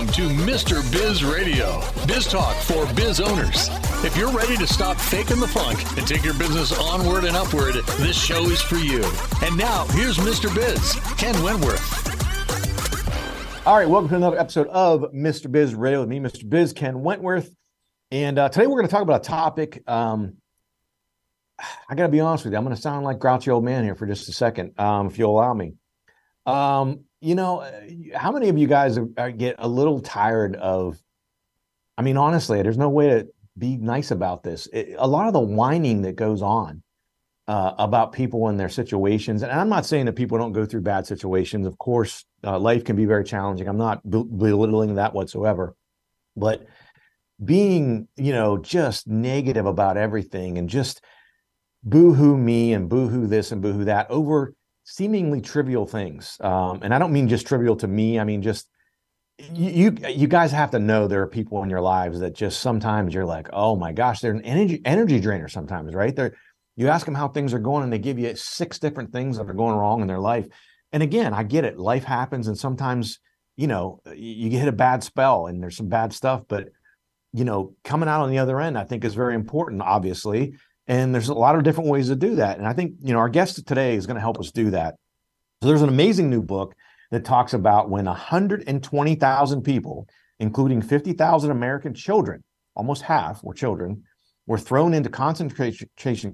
Welcome to Mr. Biz Radio, biz talk for biz owners. If you're ready to stop faking the funk and take your business onward and upward, this show is for you. And now, here's Mr. Biz, Ken Wentworth. All right, welcome to another episode of Mr. Biz Radio with me, Mr. Biz, Ken Wentworth. And today we're going to talk about a topic. I got to be honest with you. I'm going to sound like grouchy old man here for just a second, if you'll allow me. How many of you guys get a little tired of, honestly, there's no way to be nice about this. A lot of the whining that goes on about people and their situations. And I'm not saying that people don't go through bad situations. Of course, life can be very challenging. I'm not belittling that whatsoever. But being, just negative about everything and just boo-hoo me and boo-hoo this and boo-hoo that over seemingly trivial things. And I don't mean just trivial to me. I mean, just you guys have to know there are people in your lives that just sometimes you're like, oh my gosh, they're an energy drainer sometimes, right? You ask them how things are going and they give you 6 different things that are going wrong in their life. And again, I get it. Life happens. And sometimes, you hit a bad spell and there's some bad stuff, but coming out on the other end, I think is very important, obviously. And there's a lot of different ways to do that. And I think, our guest today is going to help us do that. So there's an amazing new book that talks about when 120,000 people, including 50,000 American children, almost half were children, were thrown into concentration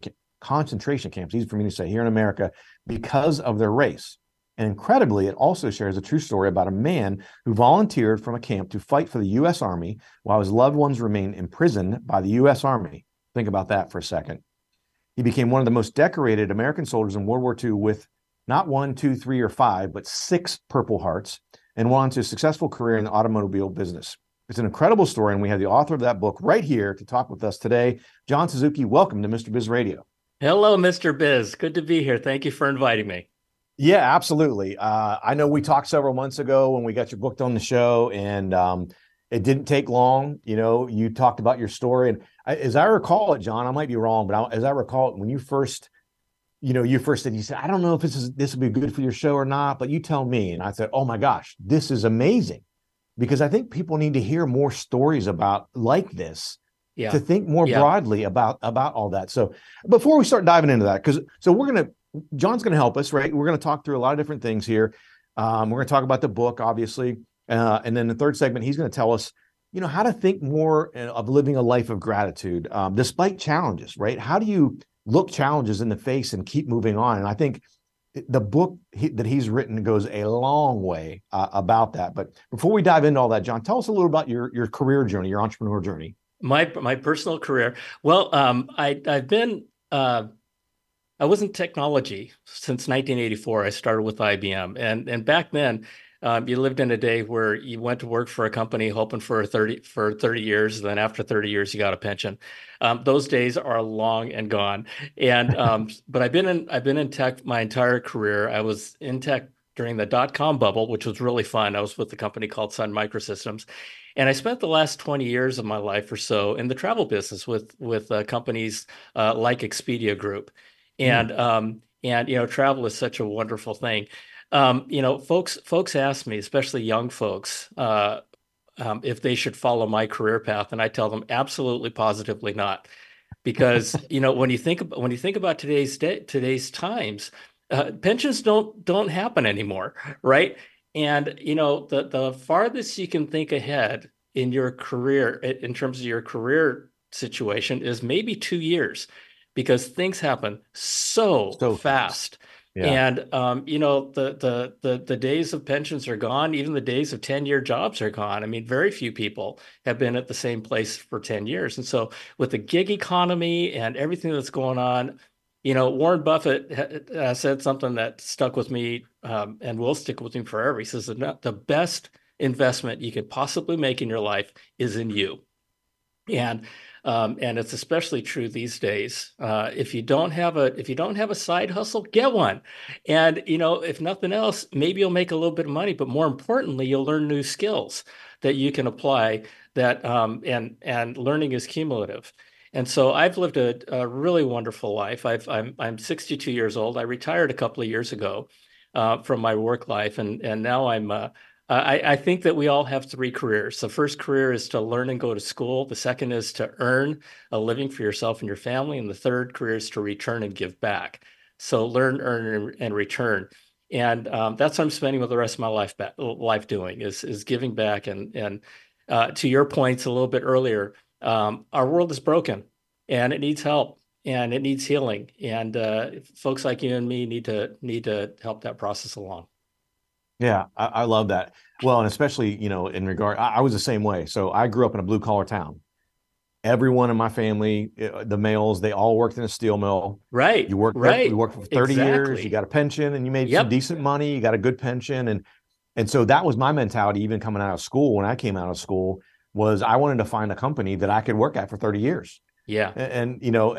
camps, easy for me to say, here in America, because of their race. And incredibly, it also shares a true story about a man who volunteered from a camp to fight for the U.S. Army while his loved ones remained imprisoned by the U.S. Army. Think about that for a second. He became one of the most decorated American soldiers in World War II with not 1, 2, 3, or 5, but 6 Purple Hearts, and went on to a successful career in the automobile business. It's an incredible story, and we have the author of that book right here to talk with us today. John Suzuki, welcome to Mr. Biz Radio. Hello, Mr. Biz. Good to be here. Thank you for inviting me. Yeah, absolutely. I know we talked several months ago when we got you booked on the show, and it didn't take long. You talked about your story. And as I recall it, John, I might be wrong, but as I recall it, when you first said, I don't know if this would be good for your show or not, but you tell me. And I said, oh my gosh, this is amazing. Because I think people need to hear more stories like this to think more broadly about all that. So before we start diving into that, John's going to help us, right? We're going to talk through a lot of different things here. We're going to talk about the book, obviously. And then the third segment, he's going to tell us, how to think more of living a life of gratitude, despite challenges, right? How do you look challenges in the face and keep moving on? And I think the book that he's written goes a long way about that. But before we dive into all that, John, tell us a little about your career journey, your entrepreneur journey. My personal career. Well, I was in technology since 1984. I started with IBM, and back then, you lived in a day where you went to work for a company hoping for 30 years. And then after 30 years, you got a pension. Those days are long and gone. And but I've been in tech my entire career. I was in tech during the .com bubble, which was really fun. I was with a company called Sun Microsystems. And I spent the last 20 years of my life or so in the travel business with companies like Expedia Group. And travel is such a wonderful thing. Folks ask me, especially young folks, if they should follow my career path, and I tell them absolutely, positively not, because when you think about today's times, pensions don't happen anymore, right? And the farthest you can think ahead in your career, in terms of your career situation, is maybe 2 years, because things happen so fast. Yeah. And the days of pensions are gone. Even the days of 10-year jobs are gone. Very few people have been at the same place for 10 years. And so with the gig economy and everything that's going on, Warren Buffett said something that stuck with me and will stick with me forever. He says that the best investment you could possibly make in your life is in you. And it's especially true these days. If you don't have a side hustle, get one. And if nothing else, maybe you'll make a little bit of money, but more importantly, you'll learn new skills that you can apply. And learning is cumulative. And so I've lived a really wonderful life. I'm 62 years old. I retired a couple of years ago from my work life, and now I'm I think that we all have three careers. The first career is to learn and go to school. The second is to earn a living for yourself and your family. And the third career is to return and give back. So learn, earn, and return. And that's what I'm spending the rest of my life doing is giving back. And to your points a little bit earlier, our world is broken and it needs help and it needs healing. And folks like you and me need to help that process along. Yeah, I love that. Well, and especially, in regard, I was the same way. So I grew up in a blue collar town. Everyone in my family, the males, they all worked in a steel mill. Right. You worked for 30 years, you got a pension and you made some decent money, you got a good pension. And so that was my mentality, even coming out of school. When I came out of school, was I wanted to find a company that I could work at for 30 years. Yeah. And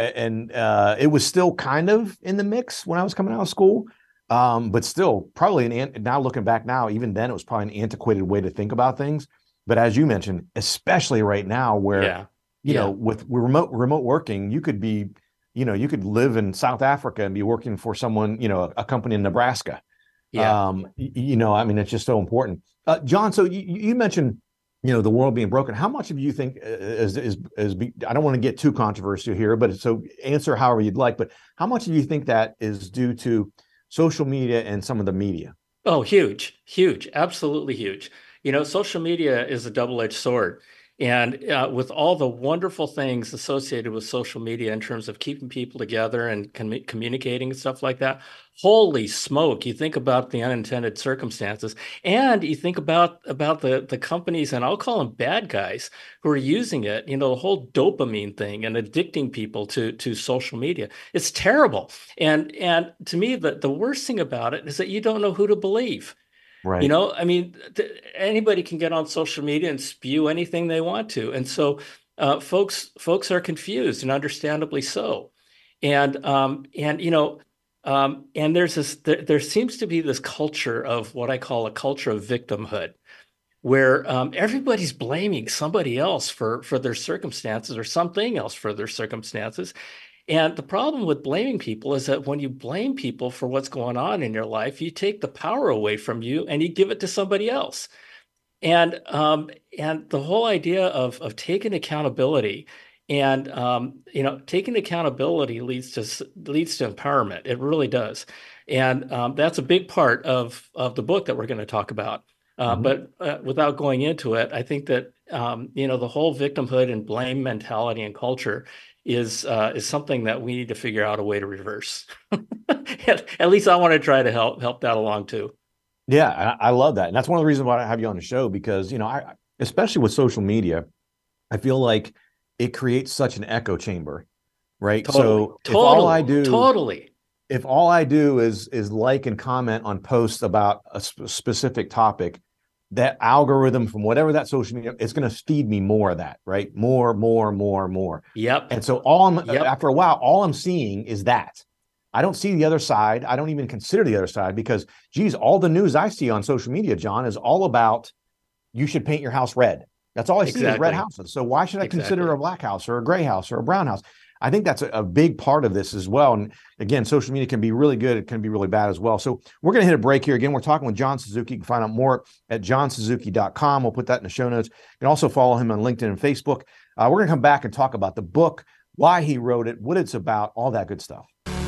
it was still kind of in the mix when I was coming out of school. But still, probably now looking back now, even then it was probably an antiquated way to think about things. But as you mentioned, especially right now where, with remote working, you could be, you could live in South Africa and be working for someone, a company in Nebraska. Yeah. It's just so important. John, so you mentioned, the world being broken. How much of you think is I don't want to get too controversial here, but so answer however you'd like, but how much do you think that is due to social media and some of the media? Oh, huge, absolutely huge. Social media is a double-edged sword. And with all the wonderful things associated with social media in terms of keeping people together and communicating and stuff like that, holy smoke, you think about the unintended circumstances and you think about the companies, and I'll call them bad guys, who are using it, the whole dopamine thing and addicting people to social media. It's terrible. And to me, the worst thing about it is that you don't know who to believe. Right. Anybody can get on social media and spew anything they want to. And so folks are confused, and understandably so. And there seems to be this culture of what I call a culture of victimhood, where everybody's blaming somebody else for their circumstances or something else for their circumstances. And the problem with blaming people is that when you blame people for what's going on in your life, you take the power away from you and you give it to somebody else. And the whole idea of taking accountability and taking accountability leads to empowerment. It really does. And that's a big part of the book that we're going to talk about. But without going into it, I think that the whole victimhood and blame mentality and culture is something that we need to figure out a way to reverse. At least I want to try to help that along too. Yeah, I love that. And that's one of the reasons why I have you on the show, because, I especially with social media, I feel like it creates such an echo chamber, right? So if all I do is like and comment on posts about a specific topic, that algorithm from whatever that social media, it's going to feed me more of that, right? More. Yep. And so after a while, all I'm seeing is that. I don't see the other side. I don't even consider the other side because, geez, all the news I see on social media, John, is all about you should paint your house red. That's all I see is red houses. So why should I consider a black house or a gray house or a brown house? I think that's a big part of this as well. And again, social media can be really good. It can be really bad as well. So we're going to hit a break here. Again, we're talking with John Suzuki. You can find out more at johnsuzuki.com. We'll put that in the show notes. You can also follow him on LinkedIn and Facebook. We're going to come back and talk about the book, why he wrote it, what it's about, all that good stuff.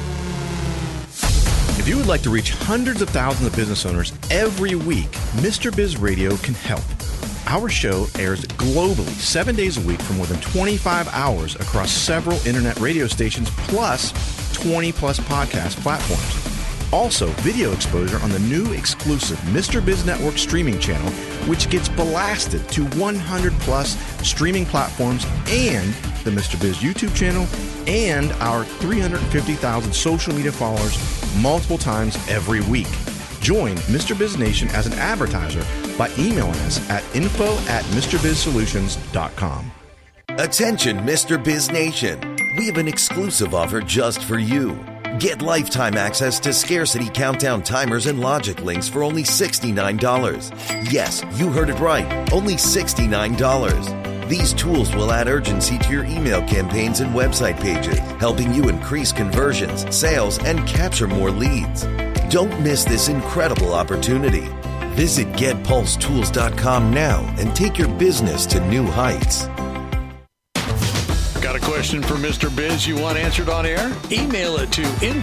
If you would like to reach hundreds of thousands of business owners every week, Mr. Biz Radio can help. Our show airs globally 7 days a week for more than 25 hours across several internet radio stations, plus 20 plus podcast platforms. Also, video exposure on the new exclusive Mr. Biz Network streaming channel, which gets blasted to 100 plus streaming platforms, and the Mr. Biz YouTube channel, and our 350,000 social media followers multiple times every week. Join Mr. Biz Nation as an advertiser by emailing us at info@MrBizSolutions.com. Attention, Mr. Biz Nation. We have an exclusive offer just for you. Get lifetime access to Scarcity Countdown timers and logic links for only $69. Yes, you heard it right. Only $69. These tools will add urgency to your email campaigns and website pages, helping you increase conversions, sales, and capture more leads. Don't miss this incredible opportunity. Visit GetPulseTools.com now and take your business to new heights. Got a question for Mr. Biz you want answered on air? Email it to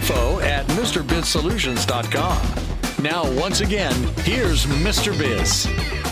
info@MrBizSolutions.com. Now, once again, here's Mr. Biz.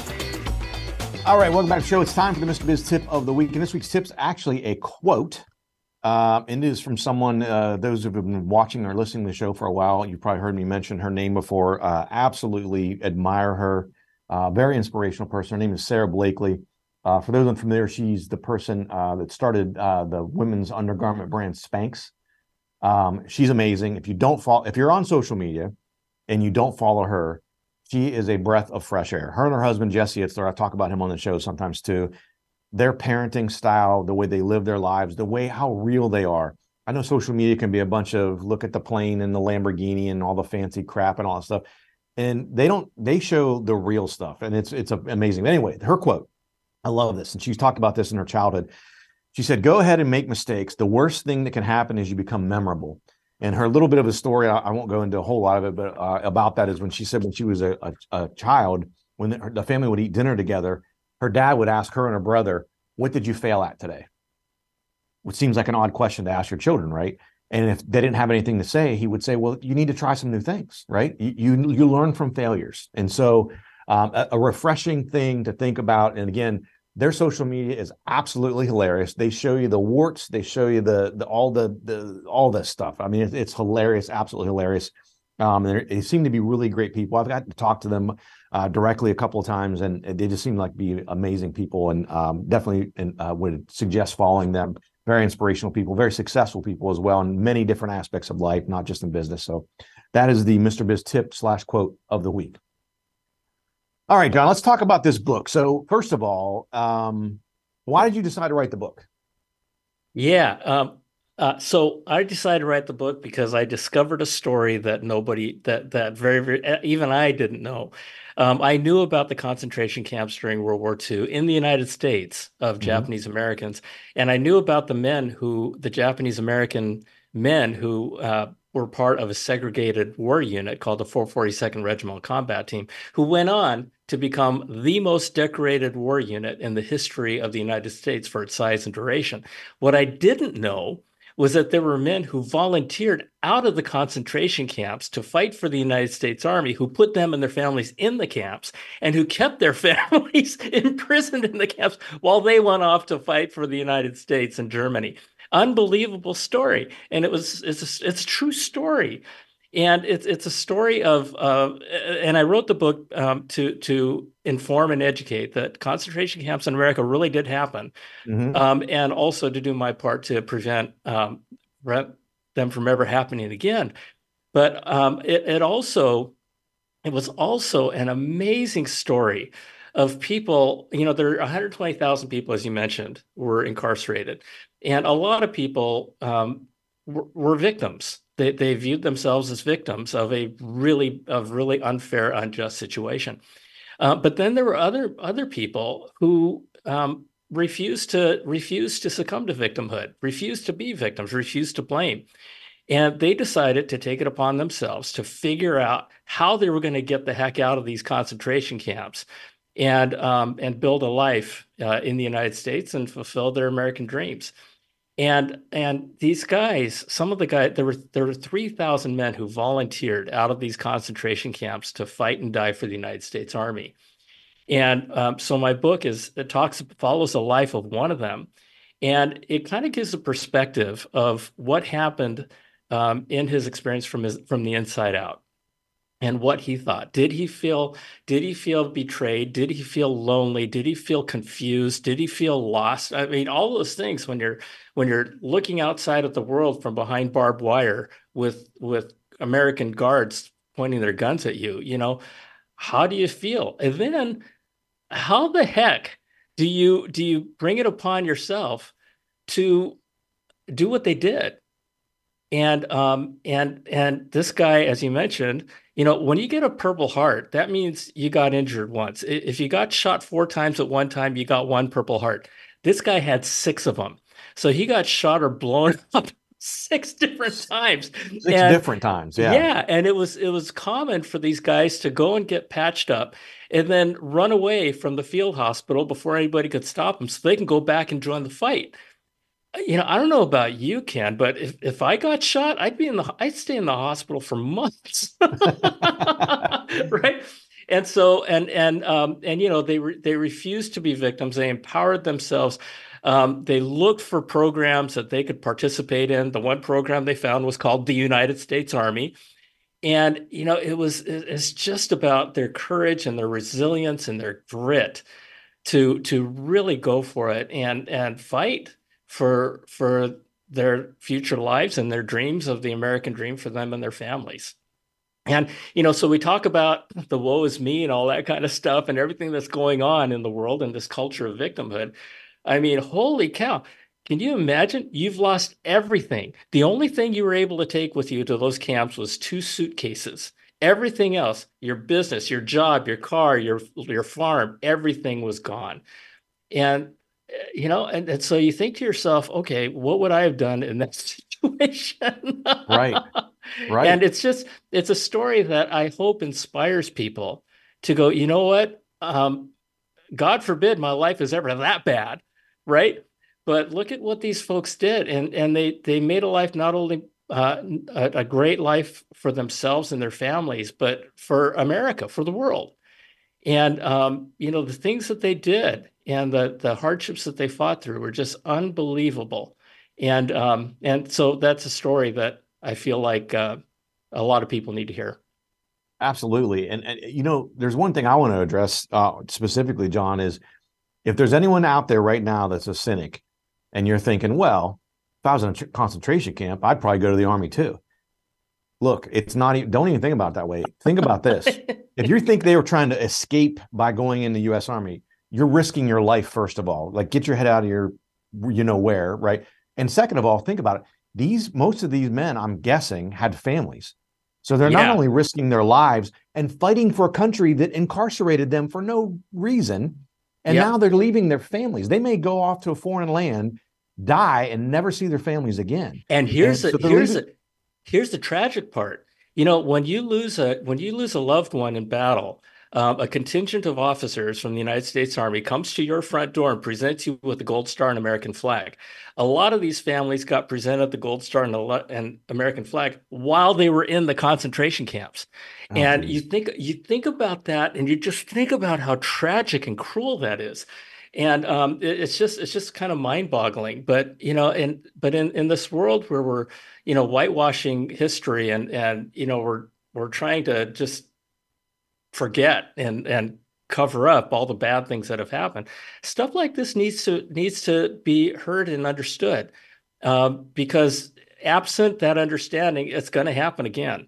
All right, welcome back to the show. It's time for the Mr. Biz tip of the week. And this week's tip's actually a quote. And it is from someone, those who have been watching or listening to the show for a while, you've probably heard me mention her name before. Absolutely admire her. Very inspirational person. Her name is Sara Blakely. For those unfamiliar, she's the person that started the women's undergarment brand Spanx. She's amazing. If you're on social media and you don't follow her, she is a breath of fresh air. Her and her husband, Jesse Itzler, I talk about him on the show sometimes too. Their parenting style, the way they live their lives, how real they are. I know social media can be a bunch of look at the plane and the Lamborghini and all the fancy crap and all that stuff. And they show the real stuff. And it's amazing. Anyway, her quote, I love this. And she's talked about this in her childhood. She said, "Go ahead and make mistakes. The worst thing that can happen is you become memorable." And her little bit of a story, I won't go into a whole lot of it, but about that is when she said when she was a child, when the family would eat dinner together, her dad would ask her and her brother, "What did you fail at today?" Which seems like an odd question to ask your children, right? And if they didn't have anything to say, he would say, "Well, you need to try some new things, right? You learn from failures." And so a refreshing thing to think about. And again, their social media is absolutely hilarious. They show you the warts. They show you all this stuff. I mean, it's hilarious, absolutely hilarious. They seem to be really great people. I've got to talk to them directly a couple of times, and they just seem like be amazing people. And definitely would suggest following them. Very inspirational people, very successful people as well in many different aspects of life, not just in business. So that is the Mr. Biz tip / quote of the week. All right, John, let's talk about this book. So first of all, why did you decide to write the book? Yeah. So I decided to write the book because I discovered a story that that very, even I didn't know. I knew about the concentration camps during World War II in the United States of Japanese Americans. And I knew about the Japanese American men who were part of a segregated war unit called the 442nd Regimental Combat Team, who went on to become the most decorated war unit in the history of the United States for its size and duration. What I didn't know was that there were men who volunteered out of the concentration camps to fight for the United States Army, who put them and their families in the camps and who kept their families imprisoned in the camps while they went off to fight for the United States and Germany. Unbelievable story. And it's a true story. And it's a story of, and I wrote the book to inform and educate that concentration camps in America really did happen, and also to do my part to prevent them from ever happening again. But it was also an amazing story of people. There are 120,000 people, as you mentioned, were incarcerated, and a lot of people were victims. They viewed themselves as victims of a really unfair, unjust situation. But then there were other people who refused to succumb to victimhood, refused to be victims, refused to blame. And they decided to take it upon themselves to figure out how they were going to get the heck out of these concentration camps and build a life in the United States and fulfill their American dreams. And these guys, there were 3,000 men who volunteered out of these concentration camps to fight and die for the United States Army. And so my book follows the life of one of them, and it kind of gives a perspective of what happened in his experience from the inside out. And what he thought. Did he feel betrayed? Did he feel lonely? Did he feel confused? Did he feel lost? I mean, all those things when you're looking outside at the world from behind barbed wire with American guards pointing their guns at you, how do you feel? And then how the heck do you bring it upon yourself to do what they did? And this guy, as you mentioned, when you get a Purple Heart, that means you got injured once. If you got shot 4 times at one time, you got 1 Purple Heart. This guy had 6 of them. So he got shot or blown up 6 different times. 6 different times. Yeah. Yeah. And it was common for these guys to go and get patched up and then run away from the field hospital before anybody could stop them so they can go back and join the fight. I don't know about you, Ken, but if I got shot, I'd stay in the hospital for months. Right. And so, they refused to be victims. They empowered themselves. They looked for programs that they could participate in. The one program they found was called the United States Army. And, it's just about their courage and their resilience and their grit to really go for it and fight for their future lives and their dreams of the American dream for them and their families. And, so we talk about the woe is me and all that kind of stuff and everything that's going on in the world and this culture of victimhood. I mean, holy cow. Can you imagine? You've lost everything. The only thing you were able to take with you to those camps was 2 suitcases. Everything else, your business, your job, your car, your farm, everything was gone. And, and so you think to yourself, okay, what would I have done in that situation? Right. And it's a story that I hope inspires people to go, you know what? God forbid my life is ever that bad. Right. But look at what these folks did. And they made a life, not only a great life for themselves and their families, but for America, for the world. And, the things that they did and the hardships that they fought through were just unbelievable. And so that's a story that I feel like a lot of people need to hear. Absolutely. And there's one thing I want to address specifically, John, is if there's anyone out there right now that's a cynic and you're thinking, well, if I was in a concentration camp, I'd probably go to the Army too. Look, it's not even, don't even think about it that way. Think about this. If you think they were trying to escape by going in the U.S. Army, you're risking your life, first of all. Like, get your head out of your, where, right? And second of all, think about it. Most of these men, I'm guessing, had families. So they're not only risking their lives and fighting for a country that incarcerated them for no reason, and now they're leaving their families. They may go off to a foreign land, die, and never see their families again. And here's the tragic part. When you lose a loved one in battle, a contingent of officers from the United States Army comes to your front door and presents you with the Gold Star and American flag. A lot of these families got presented the Gold Star and American flag while they were in the concentration camps. Oh, and geez. you think about that, and you just think about how tragic and cruel that is. And it's just kind of mind-boggling. But in this world where we're whitewashing history and we're trying to just forget and cover up all the bad things that have happened, stuff like this needs to be heard and understood, because absent that understanding, it's going to happen again.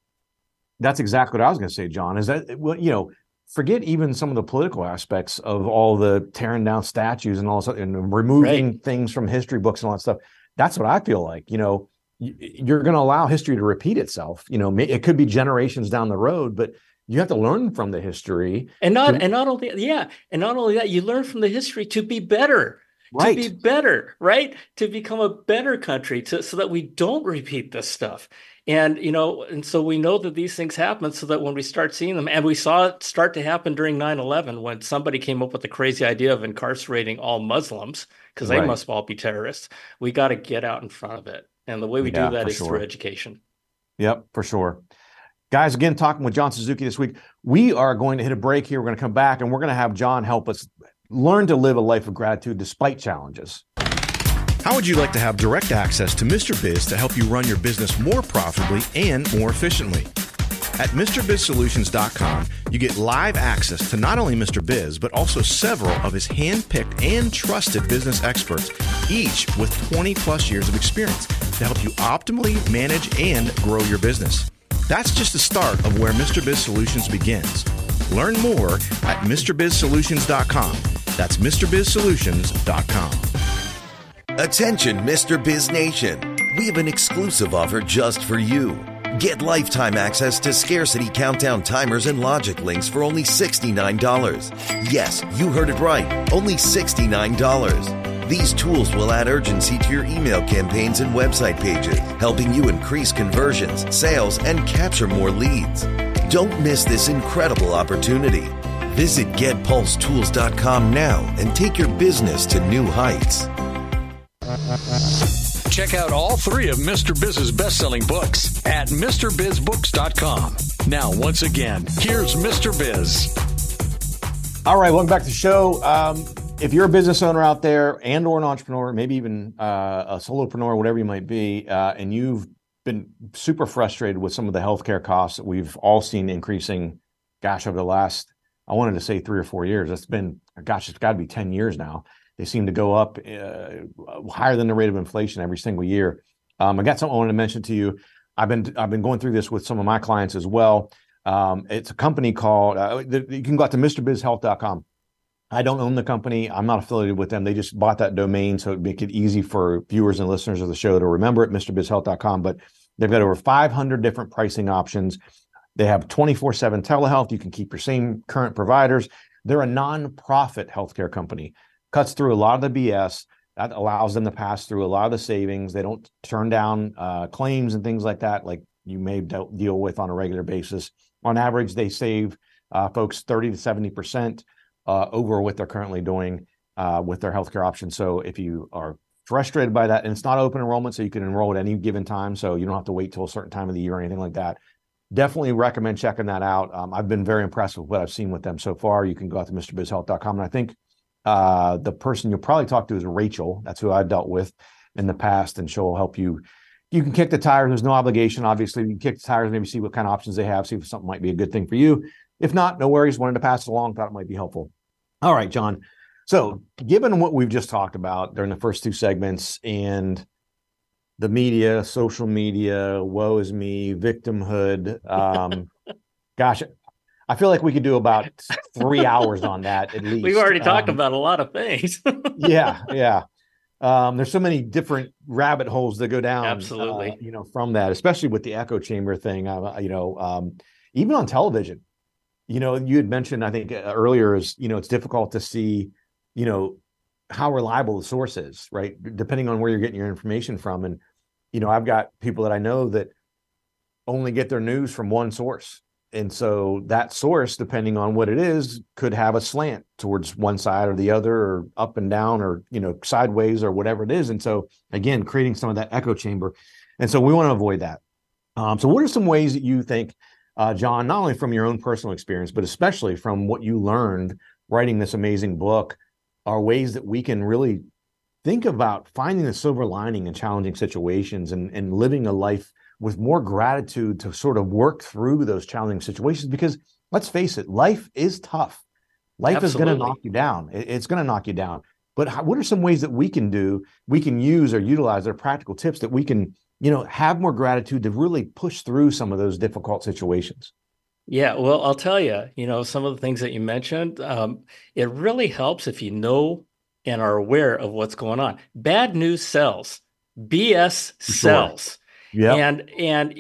That's exactly what I was going to say, John. Is that forget even some of the political aspects of all the tearing down statues and all that, and removing things from history books and all that stuff. That's what I feel like. You're going to allow history to repeat itself. It could be generations down the road, but you have to learn from the history. And not only that, you learn from the history to be better. Right. To be better, right? To become a better country, so that we don't repeat this stuff. And so we know that these things happen, so that when we start seeing them, and we saw it start to happen during 9/11, when somebody came up with the crazy idea of incarcerating all Muslims because they must all be terrorists. We got to get out in front of it, and the way we do that is through education. Yep, for sure. Guys, again, talking with John Suzuki this week. We are going to hit a break here. We're going to come back, and we're going to have John help us learn to live a life of gratitude despite challenges. How would you like to have direct access to Mr. Biz to help you run your business more profitably and more efficiently? At MrBizSolutions.com, you get live access to not only Mr. Biz, but also several of his hand-picked and trusted business experts, each with 20-plus years of experience to help you optimally manage and grow your business. That's just the start of where Mr. Biz Solutions begins. Learn more at MrBizSolutions.com. That's MrBizSolutions.com. Attention, Mr. Biz Nation. We have an exclusive offer just for you. Get lifetime access to Scarcity Countdown timers and logic links for only $69. Yes, you heard it right. Only $69. These tools will add urgency to your email campaigns and website pages, helping you increase conversions, sales, and capture more leads. Don't miss this incredible opportunity. Visit GetPulseTools.com now and take your business to new heights. Check out all 3 of Mr. Biz's best-selling books at MrBizBooks.com. Now, once again, here's Mr. Biz. All right, welcome back to the show. If you're a business owner out there and or an entrepreneur, maybe even a solopreneur, whatever you might be, and you've been super frustrated with some of the healthcare costs that we've all seen increasing, over the last, I wanted to say 3 or 4 years. It's been, it's got to be 10 years now. They seem to go up higher than the rate of inflation every single year. I got something I wanted to mention to you. I've been going through this with some of my clients as well. It's a company called, you can go out to MrBizHealth.com. I don't own the company. I'm not affiliated with them. They just bought that domain, so it'd make it easy for viewers and listeners of the show to remember it, MrBizHealth.com. But they've got over 500 different pricing options. They have 24/7 telehealth. You can keep your same current providers. They're a nonprofit healthcare company. Cuts through a lot of the BS. That allows them to pass through a lot of the savings. They don't turn down claims and things like that, like you may deal with on a regular basis. On average, they save folks 30 to 70% over what they're currently doing with their healthcare options. So if you are frustrated by that, and it's not open enrollment, so you can enroll at any given time, so you don't have to wait till a certain time of the year or anything like that. Definitely recommend checking that out. I've been very impressed with what I've seen with them so far. You can go out to MrBizHealth.com, and I think the person you'll probably talk to is Rachel. That's who I've dealt with in the past, and she'll help you. You can kick the tires. There's no obligation, obviously. You can kick the tires, maybe see what kind of options they have, see if something might be a good thing for you. If not, no worries. Wanted to pass it along, thought it might be helpful. All right, John. So given what we've just talked about during the first 2 segments and the media, social media, woe is me, victimhood, I feel like we could do about 3 hours on that at least. We've already talked about a lot of things. Yeah. There's so many different rabbit holes that go down, absolutely, from that, especially with the echo chamber thing, even on television, you had mentioned, I think earlier is, it's difficult to see, how reliable the source is, right? Depending on where you're getting your information from. And, I've got people that I know that only get their news from one source. And so that source, depending on what it is, could have a slant towards one side or the other, or up and down, or, sideways, or whatever it is. And so again, creating some of that echo chamber. And so we want to avoid that. So what are some ways that you think, John, not only from your own personal experience, but especially from what you learned writing this amazing book, are ways that we can really think about finding the silver lining in challenging situations and living a life with more gratitude to sort of work through those challenging situations? Because let's face it, life is tough. Life is going to knock you down. It's going to knock you down. But what are some ways that we can use or utilize their practical tips that we can, have more gratitude to really push through some of those difficult situations? Yeah, well, I'll tell you, some of the things that you mentioned, it really helps if you know and are aware of what's going on. Bad news sells. BS sells. Yeah. And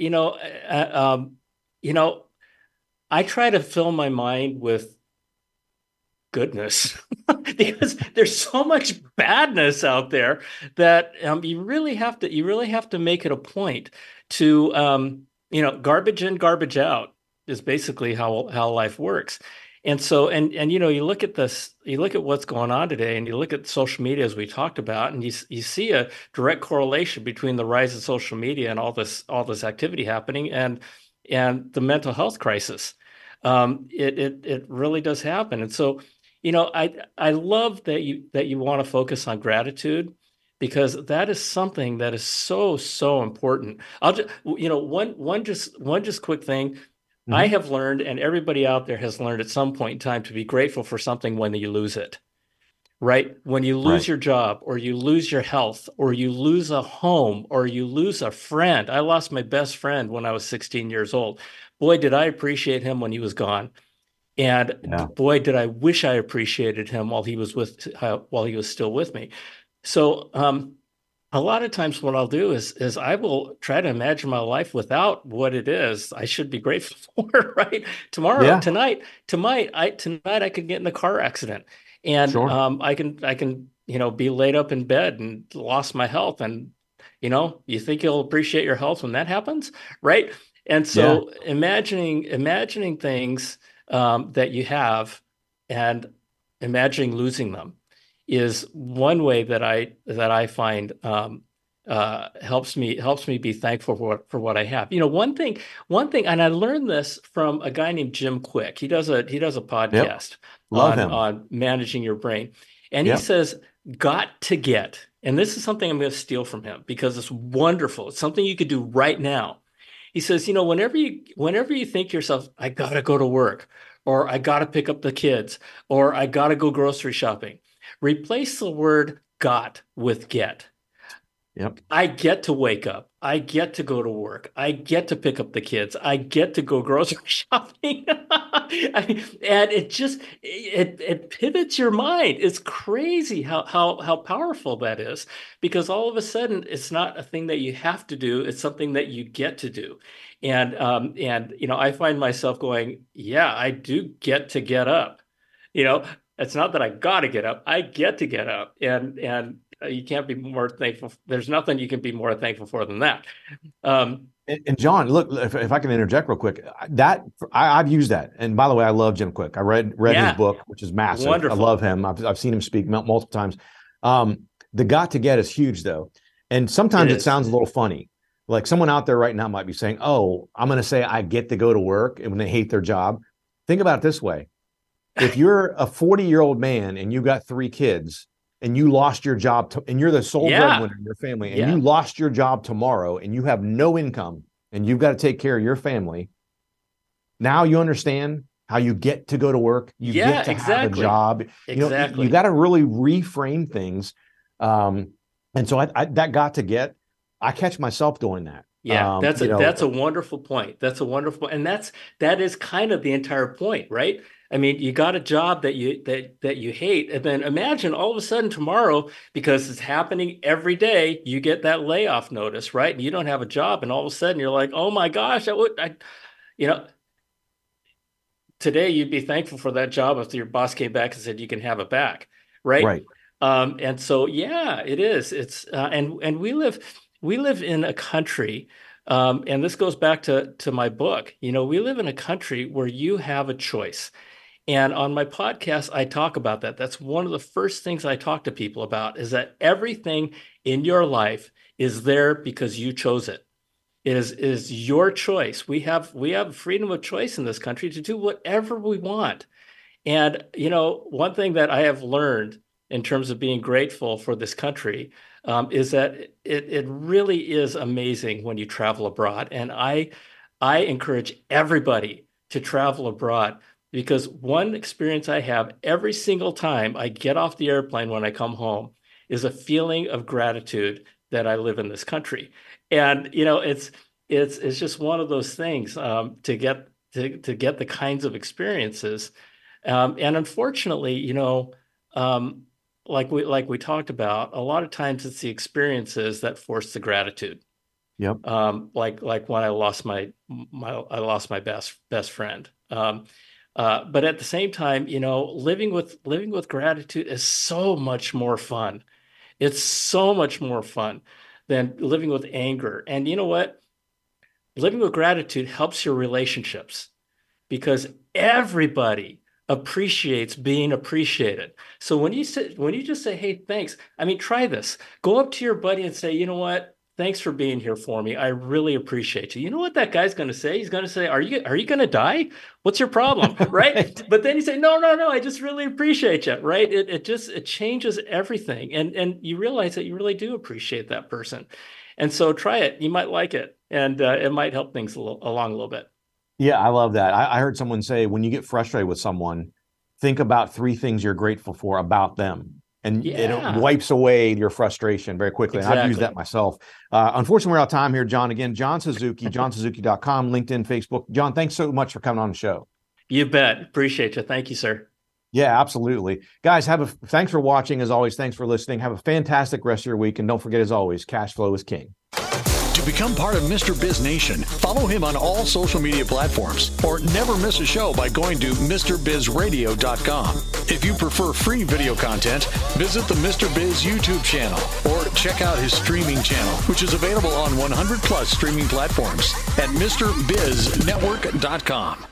I try to fill my mind with goodness because there's so much badness out there that you really have to make it a point to garbage in, garbage out is basically how life works. And so, and you look at this, you look at what's going on today, and you look at social media, as we talked about, and you see a direct correlation between the rise of social media and all this activity happening and the mental health crisis. It really does happen. And so, I love that you want to focus on gratitude, because that is something that is so important. I'll just, one quick thing. Mm-hmm. I have learned, and everybody out there has learned at some point in time, to be grateful for something when you lose it, right? When you lose your job, or you lose your health, or you lose a home, or you lose a friend. I lost my best friend when I was 16 years old. Boy, did I appreciate him when he was gone. And boy, did I wish I appreciated him while he was still with me. So, a lot of times what I'll do is I will try to imagine my life without what it is I should be grateful for, right? Tonight I could get in a car accident, and I can be laid up in bed and lost my health. And, you think you'll appreciate your health when that happens, right? And so imagining things that you have and imagining losing them is one way that I find helps me be thankful for what I have. One thing, and I learned this from a guy named Jim Quick. He does a podcast on managing your brain, and he says, "Got to get," and this is something I'm going to steal from him because it's wonderful. It's something you could do right now. He says, whenever you think to yourself, I gotta go to work, or I gotta pick up the kids, or I gotta go grocery shopping, replace the word "got" with "get." Yep. I get to wake up. I get to go to work. I get to pick up the kids. I get to go grocery shopping. And it pivots your mind. It's crazy how powerful that is, because all of a sudden it's not a thing that you have to do. It's something that you get to do. And I find myself going, yeah, I do get to get up. It's not that I got to get up. I get to get up. And you can't be more thankful. There's nothing you can be more thankful for than that. And John, look, if I can interject real quick, I've used that. And by the way, I love Jim Quick. I read his book, which is massive. Wonderful. I love him. I've seen him speak multiple times. The got to get is huge, though. And sometimes it sounds a little funny. Like someone out there right now might be saying, oh, I'm going to say I get to go to work, and when they hate their job. Think about it this way. If you're a 40-year-old man and you got 3 kids, and you lost your job, and you're the sole breadwinner in your family, and you lost your job tomorrow, and you have no income, and you've got to take care of your family. Now you understand how you get to go to work. You get to have a job. Exactly. You got to really reframe things. And so I that got to get. I catch myself doing that. Yeah, that's a wonderful point. That's a wonderful, and that is kind of the entire point, right? I mean, you got a job that you hate, and then imagine all of a sudden tomorrow, because it's happening every day, you get that layoff notice, right? And you don't have a job, and all of a sudden you're like, oh my gosh, today you'd be thankful for that job if your boss came back and said you can have it back, right? Right. And so it is. It's and we live in a country. And this goes back to my book. We live in a country where you have a choice. And on my podcast, I talk about that. That's one of the first things I talk to people about, is that everything in your life is there because you chose it. It is your choice. We have freedom of choice in this country to do whatever we want. And, one thing that I have learned in terms of being grateful for this country is that it really is amazing when you travel abroad. And I encourage everybody to travel abroad, because one experience I have every single time I get off the airplane when I come home is a feeling of gratitude that I live in this country. And, it's just one of those things to get the kinds of experiences. And unfortunately, like we talked about, a lot of times it's the experiences that force the gratitude. Yep. Like when I lost my best friend. But at the same time, living with gratitude is so much more fun. It's so much more fun than living with anger. And you know what? Living with gratitude helps your relationships, because everybody appreciates being appreciated. So when you just say, hey, thanks, try this. Go up to your buddy and say, you know what? Thanks for being here for me. I really appreciate you. You know what that guy's going to say? He's going to say, are you going to die? What's your problem? Right. But then you say, no, I just really appreciate you. Right. It changes everything. And you realize that you really do appreciate that person. And so try it. You might like it. And it might help things along a little bit. Yeah, I love that. I heard someone say, when you get frustrated with someone, think about 3 things you're grateful for about them. And it wipes away your frustration very quickly. Exactly. And I've used that myself. Unfortunately, we're out of time here, John. Again, John Suzuki, johnsuzuki.com, LinkedIn, Facebook. John, thanks so much for coming on the show. You bet. Appreciate you. Thank you, sir. Yeah, absolutely. Guys, thanks for watching. As always, thanks for listening. Have a fantastic rest of your week. And don't forget, as always, cash flow is king. To become part of Mr. Biz Nation, follow him on all social media platforms or never miss a show by going to MrBizRadio.com. If you prefer free video content, visit the Mr. Biz YouTube channel or check out his streaming channel, which is available on 100 plus streaming platforms at MrBizNetwork.com.